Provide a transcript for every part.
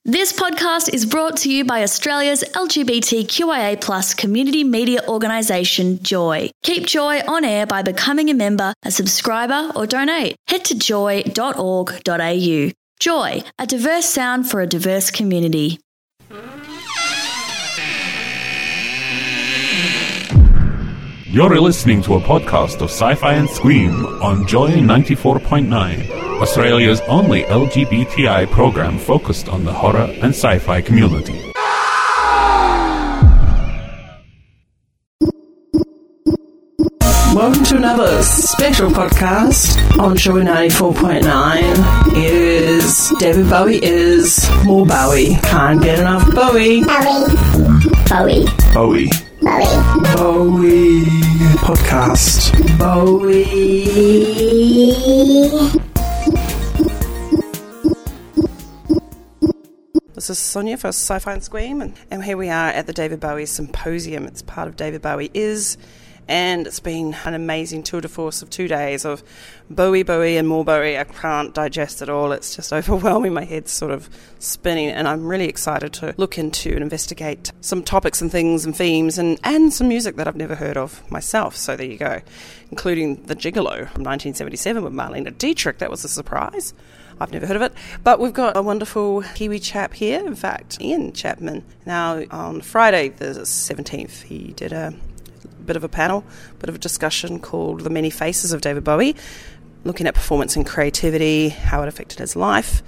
This podcast is brought to you by Australia's LGBTQIA+ community media organisation, Joy. Keep Joy on air by becoming a member, a subscriber or donate. Head to joy.org.au. Joy, a diverse sound for a diverse community. You're listening to a podcast of Sci-Fi and Scream on Joy 94.9, Australia's only LGBTI program focused on the horror and sci-fi community. Welcome to another special podcast on Joy 94.9. It is David Bowie is more Bowie. Can't get enough Bowie. Bowie. Podcast. Bowie. This is Sonia for Sci-Fi and Scream, and here we are at the David Bowie Symposium. It's part of David Bowie Is, and it's been an amazing tour de force of 2 days of Bowie, and more Bowie. I can't digest it all. It's just overwhelming. My head's sort of spinning, and I'm really excited to look into and investigate some topics and things and themes and some music that I've never heard of myself. So there you go, including The Gigolo from 1977 with Marlene Dietrich. That was a surprise. I've never heard of it. But we've got a wonderful Kiwi chap here, in fact, Ian Chapman. Now, on Friday the 17th, he did a bit of a panel, bit of a discussion called The Many Faces of David Bowie, looking at performance and creativity, how it affected his life.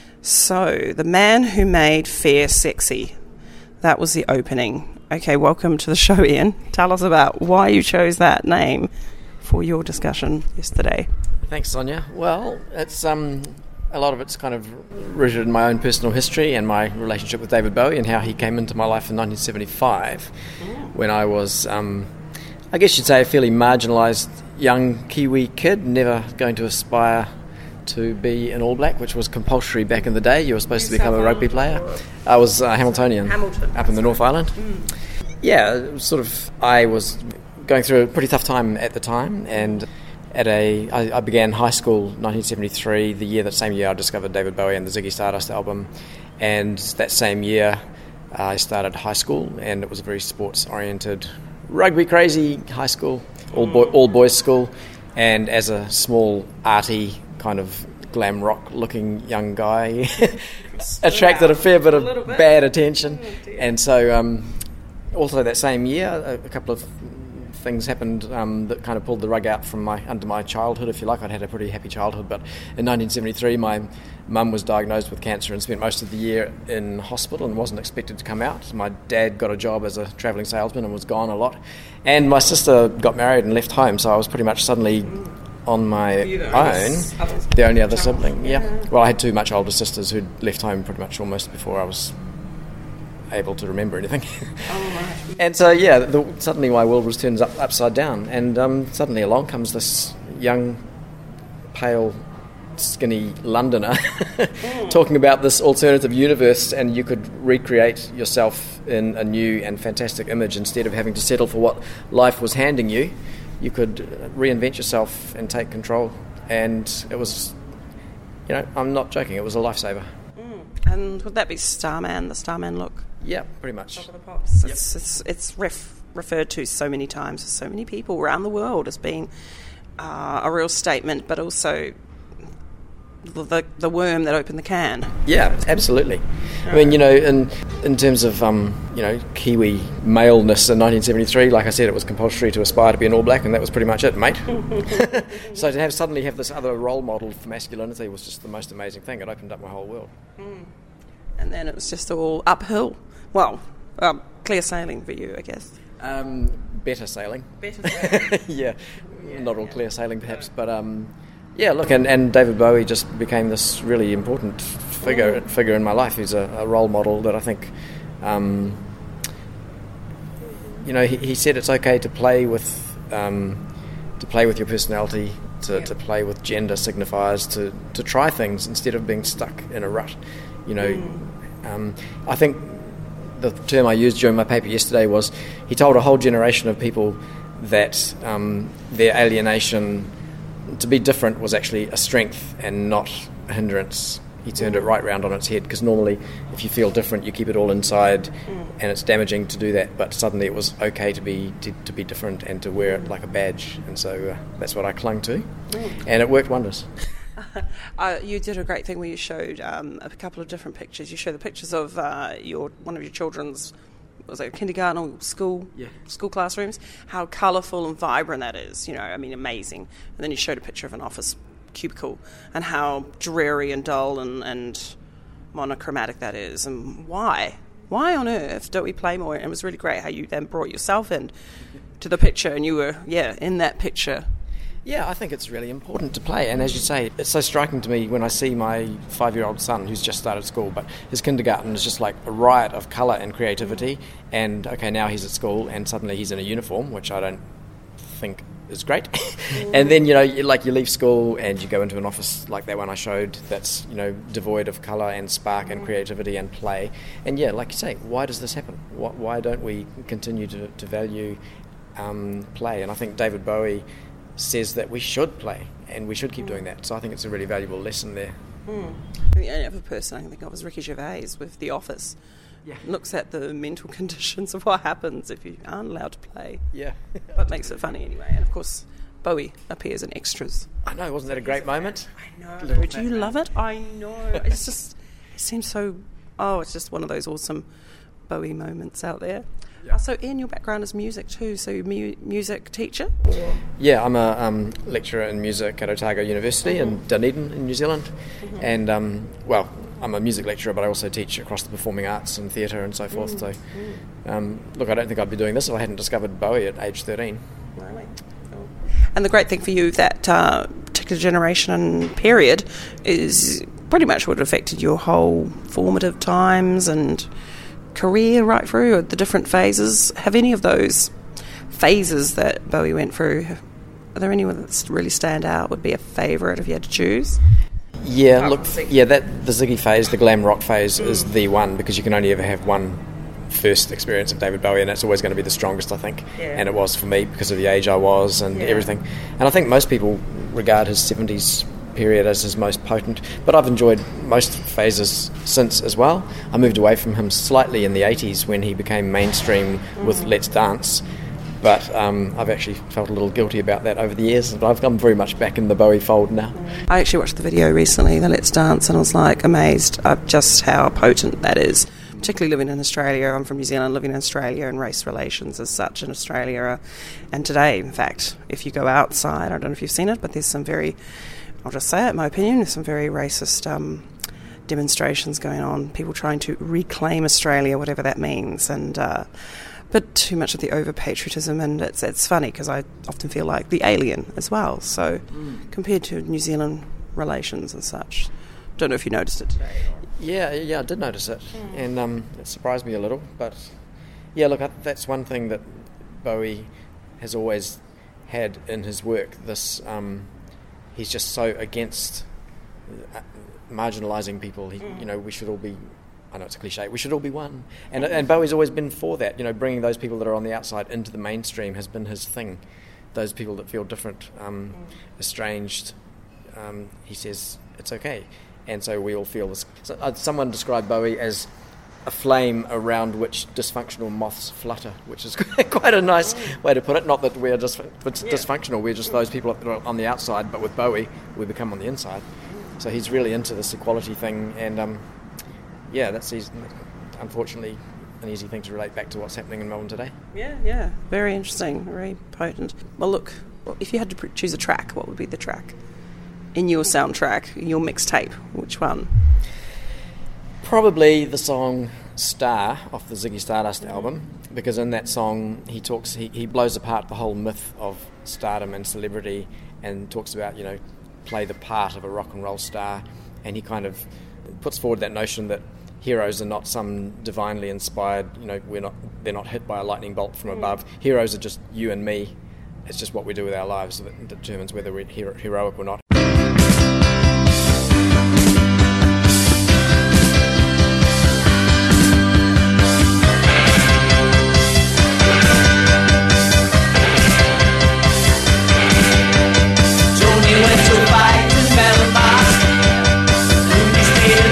So, the man who made Fair Sexy, that was the opening. Okay, welcome to the show, Ian. Tell us about why you chose that name for your discussion yesterday. Thanks, Sonia. Well, it's a lot of it's kind of rooted in my own personal history and my relationship with David Bowie and how he came into my life in 1975 when I was, I guess you'd say, a fairly marginalised young Kiwi kid, never going to aspire to be an All Black, which was compulsory back in the day. You were supposed to become a rugby player. I was Hamiltonian, up in the North Island. Yeah, it was sort of, I was going through a pretty tough time at the time, and I began high school 1973, the same year I discovered David Bowie and the Ziggy Stardust album, and that same year I started high school, and it was a very sports-oriented, rugby-crazy high school, all boys school, and as a small, arty, kind of glam rock-looking young guy, attracted a fair bit of bad attention, and so also that same year a couple of things happened that kind of pulled the rug out from under my childhood, if you like. I'd had a pretty happy childhood, but in 1973 my mum was diagnosed with cancer and spent most of the year in hospital and wasn't expected to come out. My dad got a job as a travelling salesman and was gone a lot, and my sister got married and left home, so I was pretty much suddenly on my own, the only other sibling. Yeah. Well, I had two much older sisters who'd left home pretty much almost before I was able to remember anything. And so, suddenly my world was turned upside down, and suddenly along comes this young, pale, skinny Londoner talking about this alternative universe, and you could recreate yourself in a new and fantastic image instead of having to settle for what life was handing you. You could reinvent yourself and take control, and it was, I'm not joking, it was a lifesaver. And would that be Starman, the Starman look? Yeah, pretty much. Top of the pops. Yep. It's referred to so many times to so many people around the world as being a real statement, but also the worm that opened the can. Yeah, absolutely. I mean, in terms of Kiwi maleness in 1973, like I said, it was compulsory to aspire to be an All Black, and that was pretty much it, mate. So to suddenly have this other role model for masculinity was just the most amazing thing. It opened up my whole world. And then it was just all uphill. Well, clear sailing for you, I guess. Better sailing. Yeah. Not all clear sailing, perhaps, but look, and David Bowie just became this really important figure in my life. He's a role model that I think, he said it's okay to play with your personality, to play with gender signifiers, to try things instead of being stuck in a rut. I think the term I used during my paper yesterday was, he told a whole generation of people that their alienation, to be different, was actually a strength and not a hindrance. He turned it right round on its head, because normally if you feel different, you keep it all inside, and it's damaging to do that. But suddenly it was okay to be different and to wear it like a badge, and so that's what I clung to, and it worked wonders. You did a great thing where you showed a couple of different pictures. You showed the pictures of one of your children's, was it kindergarten or school classrooms, how colourful and vibrant that is, amazing. And then you showed a picture of an office cubicle and how dreary and dull and monochromatic that is, and why on earth don't we play more? And it was really great how you then brought yourself in to the picture, and you were in that picture. Yeah, I think it's really important to play, and as you say, it's so striking to me when I see my 5-year-old son who's just started school, but his kindergarten is just like a riot of colour and creativity, and okay, now he's at school and suddenly he's in a uniform, which I don't think is great. And then you leave school and you go into an office like that one I showed that's devoid of colour and spark and creativity and play, and like you say, why does this happen? Why don't we continue to value play? And I think David Bowie says that we should play and we should keep doing that, so I think it's a really valuable lesson there. The only other person I can think of is Ricky Gervais with The Office. Looks at the mental conditions of what happens if you aren't allowed to play. But makes it funny anyway. And of course Bowie appears in extras. I know, wasn't that a great moment? I know. Do you love it? I know. It seems so, it's just one of those awesome Bowie moments out there. So Ian, your background is music too, so you're music teacher? Yeah, I'm a lecturer in music at Otago University in Dunedin in New Zealand, and I'm a music lecturer, but I also teach across the performing arts and theatre and so forth. So look, I don't think I'd be doing this if I hadn't discovered Bowie at age 13. Really? Cool. And the great thing for you, that particular generation and period, is pretty much what affected your whole formative times and career right through, or the different phases. Have any of those phases that Bowie went through, are there anyone that really stand out, would be a favourite if you had to choose? Yeah, the Ziggy phase, the glam rock phase, is the one, because you can only ever have one first experience of David Bowie, and that's always going to be the strongest, I think. And it was for me because of the age I was and everything. And I think most people regard his 70s period as his most potent, but I've enjoyed most phases since as well. I moved away from him slightly in the 80s when he became mainstream with Let's Dance, but I've actually felt a little guilty about that over the years, but I've come very much back in the Bowie fold now. I actually watched the video recently, the Let's Dance, and I was like amazed at just how potent that is, particularly living in Australia. I'm from New Zealand, living in Australia, and race relations as such in Australia and today, in fact, if you go outside, I don't know if you've seen it, but there's some very, I'll just say it, in my opinion, there's some very racist demonstrations going on, people trying to reclaim Australia, whatever that means, and but too much of the over-patriotism, and it's funny because I often feel like the alien as well, so compared to New Zealand relations and such. Don't know if you noticed it today. Yeah, I did notice it, and it surprised me a little, but yeah, look, that's one thing that Bowie has always had in his work, this he's just so against marginalising people. We should all be, I know it's a cliche, we should all be one. And Bowie's always been for that. Bringing those people that are on the outside into the mainstream has been his thing. Those people that feel different, estranged, he says it's okay. And so we all feel this. Someone described Bowie as a flame around which dysfunctional moths flutter, which is quite a nice way to put it. Not that we're dysfunctional, we're just those people that are on the outside, but with Bowie, we become on the inside. So he's really into this equality thing, and that's unfortunately an easy thing to relate back to what's happening in Melbourne today. Yeah, very interesting, very potent. Well, look, if you had to choose a track, what would be the track in your soundtrack, in your mixtape? Which one? Probably the song Star off the Ziggy Stardust album, because in that song he blows apart the whole myth of stardom and celebrity and talks about, play the part of a rock and roll star, and he kind of puts forward that notion that heroes are not some divinely inspired, they're not hit by a lightning bolt from above. Heroes are just you and me. It's just what we do with our lives that determines whether we're heroic or not. Went to fight in Belfast. He stayed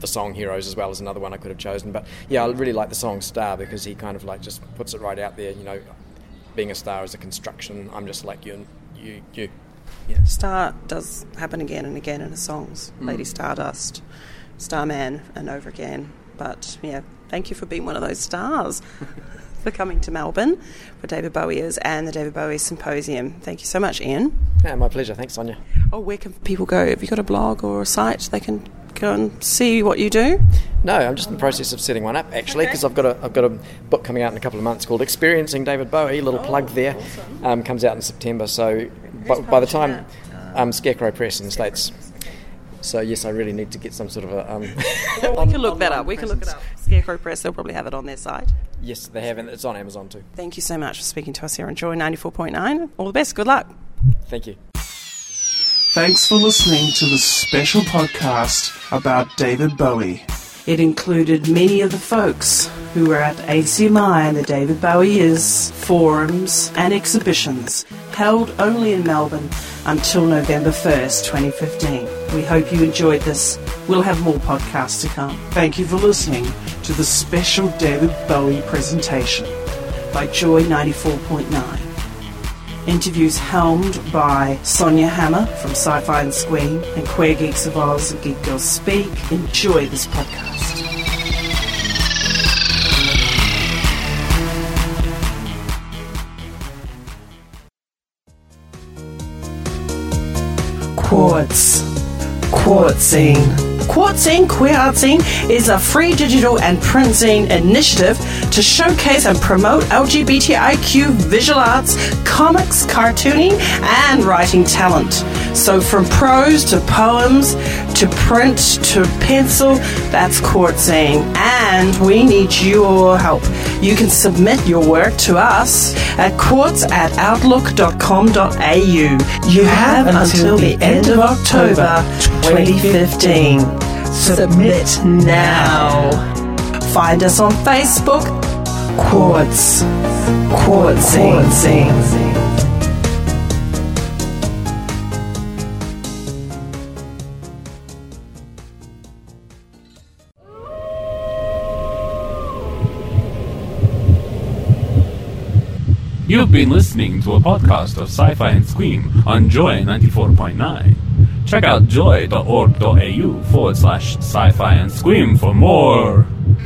song Heroes as well as another one I could have chosen. But yeah, I really like the song Star because he kind of like just puts it right out there, you know, being a star is a construction. I'm just like you and you. Yeah. Star does happen again and again in his songs. Lady Stardust, Starman, and over again. But yeah, thank you for being one of those stars, for coming to Melbourne for David Bowie and the David Bowie Symposium. Thank you so much, Ian. Yeah, my pleasure. Thanks, Sonia. Oh, where can people go? Have you got a blog or a site they can go and see what you do? No, I'm just in the process of setting one up actually, because I've got a book coming out in a couple of months called Experiencing David Bowie. Little plug there. Awesome. Comes out in September. So by the time Scarecrow Press in the States. So yes, I really need to get some sort of a. Well, we can look that up. We can look it up. Scarecrow Press. They'll probably have it on their site. Yes, they have, and it's on Amazon too. Thank you so much for speaking to us here on Joy 94.9. All the best. Good luck. Thank you. Thanks for listening to this special podcast about David Bowie. It included many of the folks who were at ACMI and the David Bowie Is forums and exhibitions held only in Melbourne until November 1st, 2015. We hope you enjoyed this. We'll have more podcasts to come. Thank you for listening to the special David Bowie presentation by Joy 94.9. Interviews helmed by Sonia Hammer from Sci-Fi and Squeam and Queer Geeks of Oz and Geek Girls Speak. Enjoy this podcast. Quartzine. Quartzine Queer Art Zine is a free digital and print zine initiative to showcase and promote LGBTIQ visual arts, comics, cartooning, and writing talent. So from prose to poems to print to pencil, that's Quartzine. And we need your help. You can submit your work to us at quartz@outlook.com.au. You have until the end of October 2015. Submit now. Find us on Facebook. Quartzine. You've been listening to a podcast of Sci-Fi and Squeam on Joy 94.9. Check out joy.org.au/sci-fi and Squeam for more.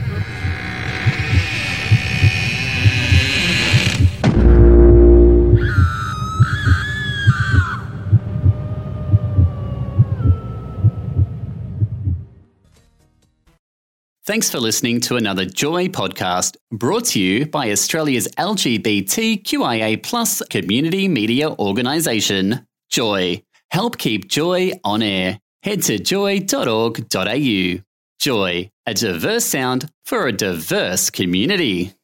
Thanks for listening to another Joy podcast brought to you by Australia's LGBTQIA+ community media organisation, Joy. Help keep Joy on air. Head to joy.org.au. Joy, a diverse sound for a diverse community.